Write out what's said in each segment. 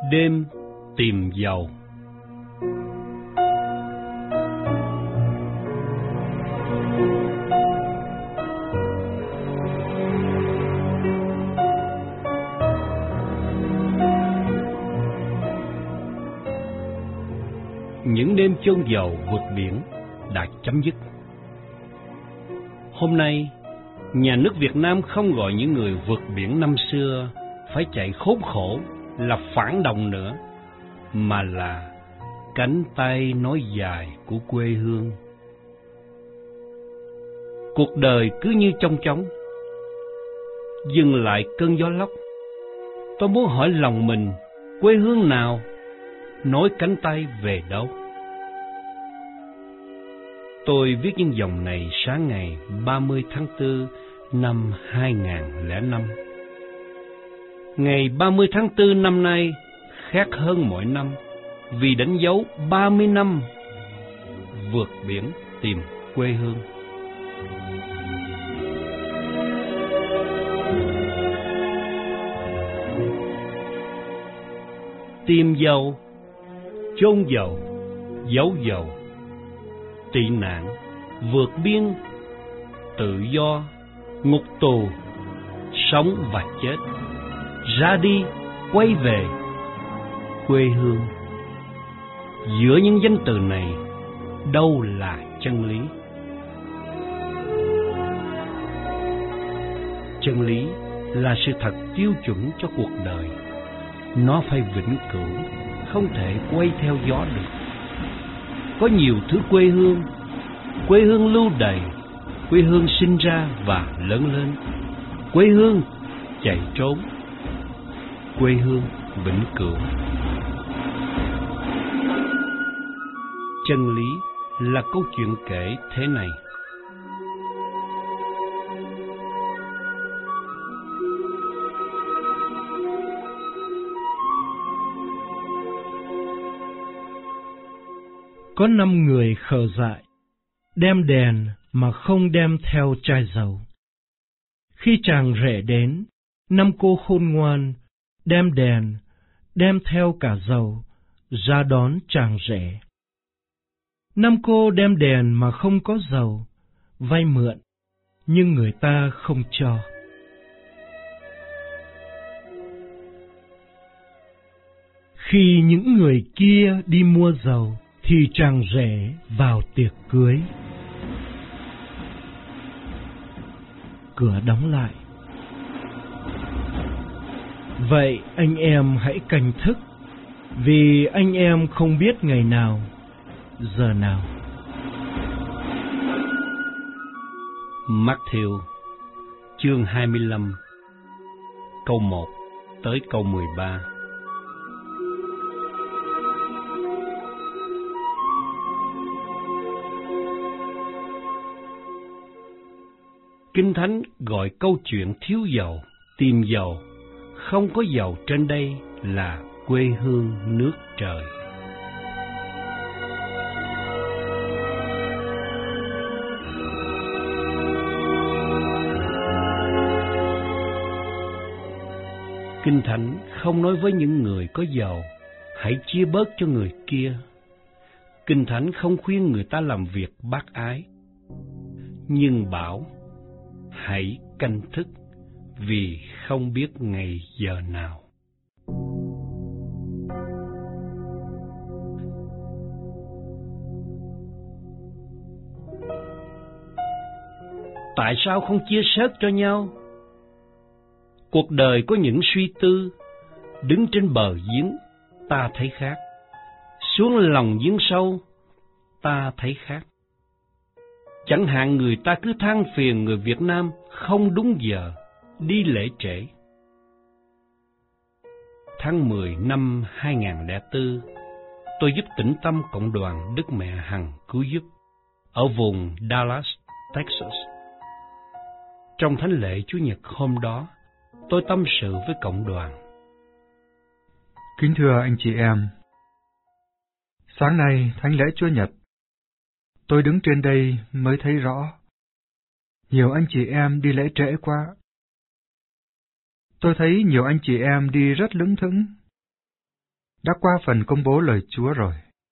Đêm tìm dầu. Những đêm chôn dầu vượt biển đã chấm dứt. Hôm nay, nhà nước Việt Nam không gọi những người vượt biển năm xưa phải chạy khốn khổ là phản động nữa, mà là cánh tay nối dài của quê hương. Cuộc đời cứ như chong chóng, dừng lại cơn gió lốc. Tôi muốn hỏi lòng mình, quê hương nào, nối cánh tay về đâu? Tôi viết những dòng này sáng ngày 30 tháng 4 năm 2005. Ngày 30 tháng 4 năm nay khác hơn mọi năm vì đánh dấu 30 năm vượt biển tìm quê hương. Tìm dầu, chôn dầu, giấu dầu, tị nạn, vượt biên, tự do, ngục tù, sống và chết, ra đi, quay về, quê hương. Giữa những danh từ này, đâu là chân lý? Chân lý là sự thật tiêu chuẩn cho cuộc đời. Nó phải vĩnh cửu, không thể quay theo gió được. Có nhiều thứ quê hương lưu đày, quê hương sinh ra và lớn lên, quê hương chạy trốn, quê hương vĩnh cửu. Chân lý là câu chuyện kể thế này. Có 5 người khờ dại, đem đèn mà không đem theo chai dầu. Khi chàng rể đến, 5 cô khôn ngoan, đem đèn, đem theo cả dầu, ra đón chàng rể. 5 cô đem đèn mà không có dầu, vay mượn, nhưng người ta không cho. Khi những người kia đi mua dầu, thì chàng rể vào tiệc cưới. Cửa đóng lại. Vậy anh em hãy canh thức, vì anh em không biết ngày nào, giờ nào. Matthew chương 25 câu 1 tới câu 13. Kinh Thánh gọi câu chuyện thiếu dầu, tìm dầu, không có dầu trên đây là quê hương nước trời. Kinh Thánh không nói với những người có dầu, hãy chia bớt cho người kia. Kinh Thánh không khuyên người ta làm việc bác ái, nhưng bảo hãy canh thức, vì không biết ngày giờ nào. Tại sao không chia sớt cho nhau? Cuộc đời có những suy tư, đứng trên bờ giếng, ta thấy khác. Xuống lòng giếng sâu, ta thấy khác. Chẳng hạn người ta cứ than phiền người Việt Nam không đúng giờ, đi lễ trễ. Tháng 10 năm 2004, tôi giúp Tĩnh Tâm Cộng đoàn Đức Mẹ Hằng Cứu Giúp ở vùng Dallas, Texas. Trong thánh lễ Chủ nhật hôm đó, tôi tâm sự với cộng đoàn. Kính thưa anh chị em, sáng nay thánh lễ Chúa Nhật, tôi đứng trên đây mới thấy rõ. Nhiều anh chị em đi lễ trễ quá. Tôi thấy nhiều anh chị em đi rất lững thững. đã qua phần công bố lời Chúa rồi.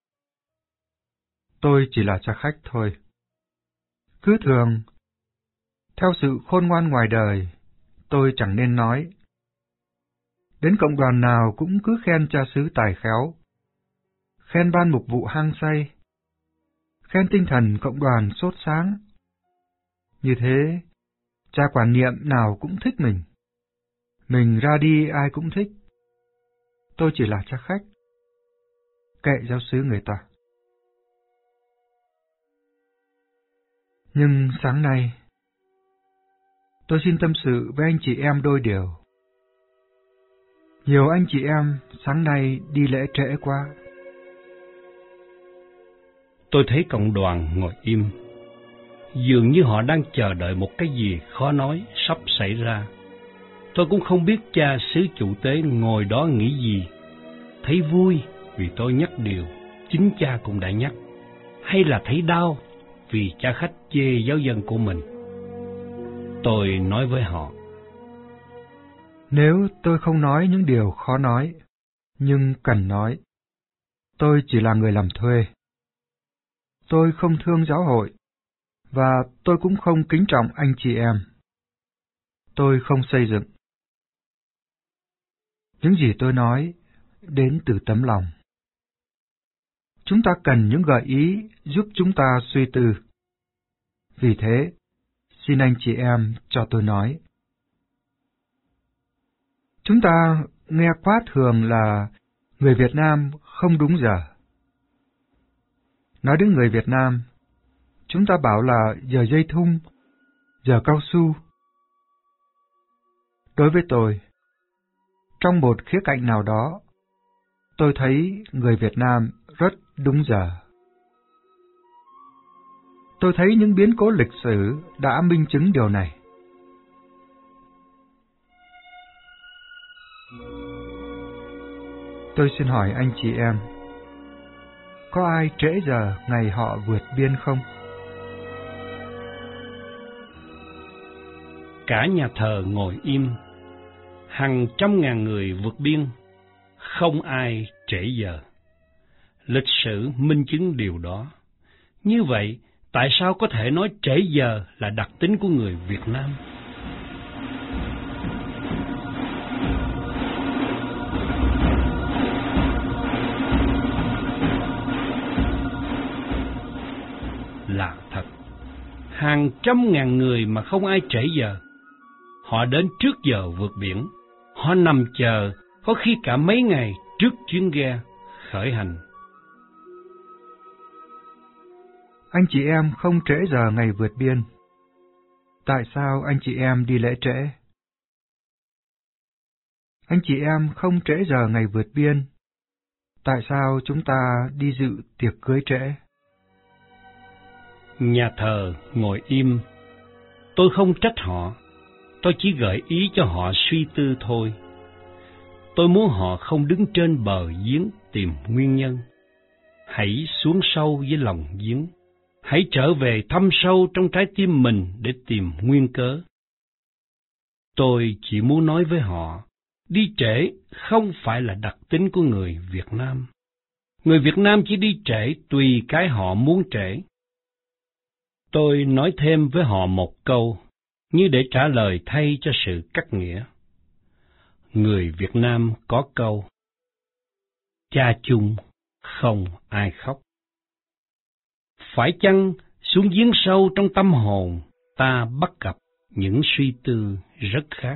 Tôi chỉ là cha khách thôi. Cứ thường, theo sự khôn ngoan ngoài đời, tôi chẳng nên nói. Đến cộng đoàn nào cũng cứ khen cha xứ tài khéo, khen ban mục vụ hăng say, khen tinh thần cộng đoàn sốt sáng. Như thế, cha quản niệm nào cũng thích mình ra đi ai cũng thích. Tôi chỉ là cha khách, kệ giáo xứ người ta. Nhưng sáng nay, tôi xin tâm sự với anh chị em đôi điều. Nhiều anh chị em sáng nay đi lễ trễ quá. Tôi thấy cộng đoàn ngồi im, dường như họ đang chờ đợi một cái gì khó nói sắp xảy ra. Tôi cũng không biết cha xứ chủ tế ngồi đó nghĩ gì, thấy vui vì tôi nhắc điều chính cha cũng đã nhắc, hay là thấy đau vì cha khách chê giáo dân của mình. Tôi nói với họ: Nếu tôi không nói những điều khó nói, nhưng cần nói, tôi chỉ là người làm thuê. Tôi không thương giáo hội, và tôi cũng không kính trọng anh chị em. Tôi không xây dựng. Những gì tôi nói đến từ tấm lòng. Chúng ta cần những gợi ý giúp chúng ta suy tư. Vì thế, xin anh chị em cho tôi nói. Chúng ta nghe quá thường là người Việt Nam không đúng giờ. Nói đến người Việt Nam, chúng ta bảo là giờ dây thun, giờ cao su. Đối với tôi, trong một khía cạnh nào đó, tôi thấy người Việt Nam rất đúng giờ. Tôi thấy những biến cố lịch sử đã minh chứng điều này. Tôi xin hỏi anh chị em, có ai trễ giờ ngày họ vượt biên không? Cả nhà thờ ngồi im, hàng trăm ngàn người vượt biên, không ai trễ giờ. Lịch sử minh chứng điều đó. Như vậy, tại sao có thể nói trễ giờ là đặc tính của người Việt Nam? Lạ thật, hàng trăm ngàn người mà không ai trễ giờ. Họ đến trước giờ vượt biển, họ nằm chờ, có khi cả mấy ngày trước chuyến ghe khởi hành. Anh chị em không trễ giờ ngày vượt biên. Tại sao anh chị em đi lễ trễ? Anh chị em không trễ giờ ngày vượt biên. Tại sao chúng ta đi dự tiệc cưới trễ? Nhà thờ ngồi im. Tôi không trách họ, tôi chỉ gợi ý cho họ suy tư thôi. Tôi muốn họ không đứng trên bờ giếng tìm nguyên nhân. Hãy xuống sâu với lòng giếng. Hãy trở về thăm sâu trong trái tim mình để tìm nguyên cớ. Tôi chỉ muốn nói với họ, đi trễ không phải là đặc tính của người Việt Nam. Người Việt Nam chỉ đi trễ tùy cái họ muốn trễ. Tôi nói thêm với họ một câu, như để trả lời thay cho sự cắt nghĩa. Người Việt Nam có câu, cha chung không ai khóc. Phải chăng xuống giếng sâu trong tâm hồn, ta bắt gặp những suy tư rất khác.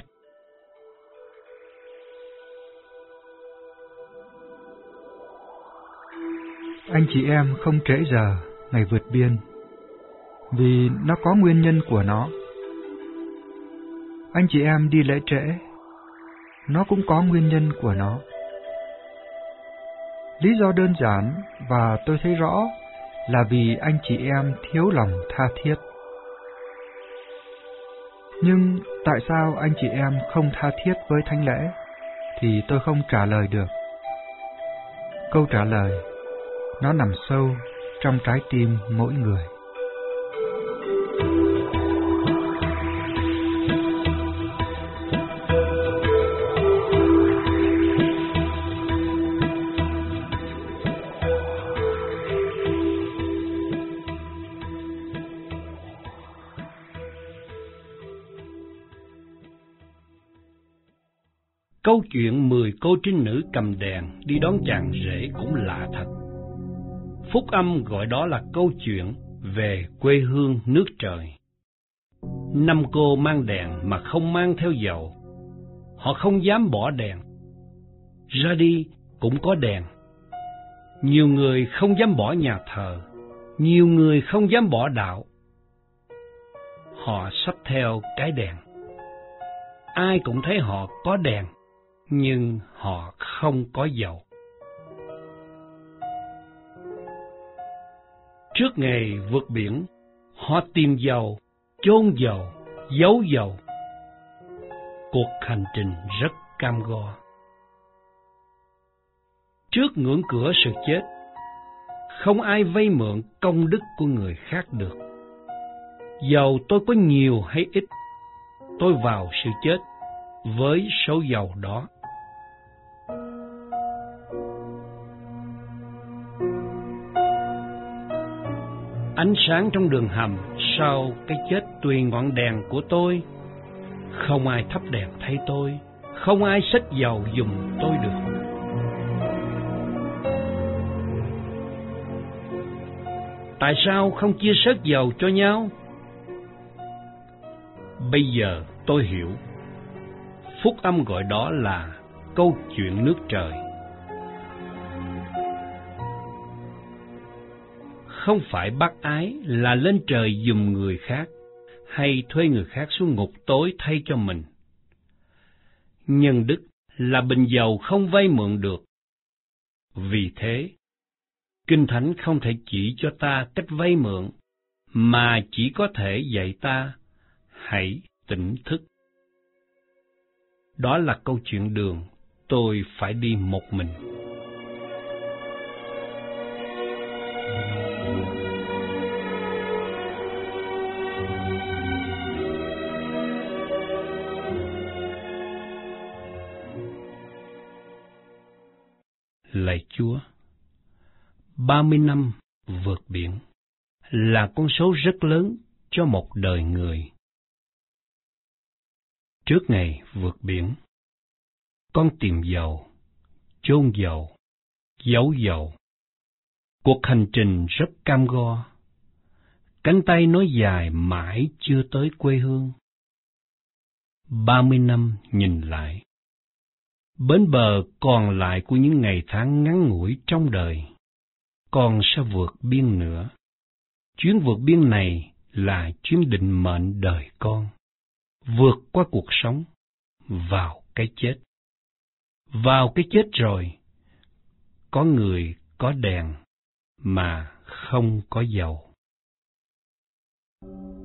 Anh chị em không trễ giờ ngày vượt biên, vì nó có nguyên nhân của nó. Anh chị em đi lễ trễ, nó cũng có nguyên nhân của nó. Lý do đơn giản và tôi thấy rõ là vì anh chị em thiếu lòng tha thiết. Nhưng tại sao anh chị em không tha thiết với thánh lễ thì tôi không trả lời được. Câu trả lời nó nằm sâu trong trái tim mỗi người. Câu chuyện 10 cô trinh nữ cầm đèn đi đón chàng rể cũng lạ thật. Phúc âm gọi đó là câu chuyện về quê hương nước trời. 5 cô mang đèn mà không mang theo dầu. Họ không dám bỏ đèn. Ra đi cũng có đèn. Nhiều người không dám bỏ nhà thờ. Nhiều người không dám bỏ đạo. Họ xách theo cái đèn. Ai cũng thấy họ có đèn, nhưng họ không có dầu. Trước ngày vượt biển, họ tìm dầu, chôn dầu, giấu dầu. Cuộc hành trình rất cam go. Trước ngưỡng cửa sự chết, không ai vay mượn công đức của người khác được. Dầu tôi có nhiều hay ít, tôi vào sự chết với số dầu đó. Ánh sáng trong đường hầm sau cái chết tùy ngọn đèn của tôi. Không ai thắp đèn thay tôi, không ai xách dầu giùm tôi được. Tại sao không chia sớt dầu cho nhau? Bây giờ tôi hiểu. Phúc âm gọi đó là câu chuyện nước trời. Không phải bác ái là lên trời giùm người khác, hay thuê người khác xuống ngục tối thay cho mình. Nhân đức là bình dầu không vay mượn được. Vì thế, Kinh Thánh không thể chỉ cho ta cách vay mượn, mà chỉ có thể dạy ta hãy tỉnh thức. Đó là câu chuyện đường tôi phải đi một mình. Lạy Chúa, 30 năm vượt biển là con số rất lớn cho một đời người. Trước ngày vượt biển, con tìm dầu, chôn dầu, giấu dầu. Cuộc hành trình rất cam go. Cánh tay nối dài mãi chưa tới quê hương. 30 năm nhìn lại, bến bờ còn lại của những ngày tháng ngắn ngủi trong đời, con sẽ vượt biên nữa. Chuyến vượt biên này là chuyến định mệnh đời con, vượt qua cuộc sống, vào cái chết. Vào cái chết rồi, có người có đèn mà không có dầu.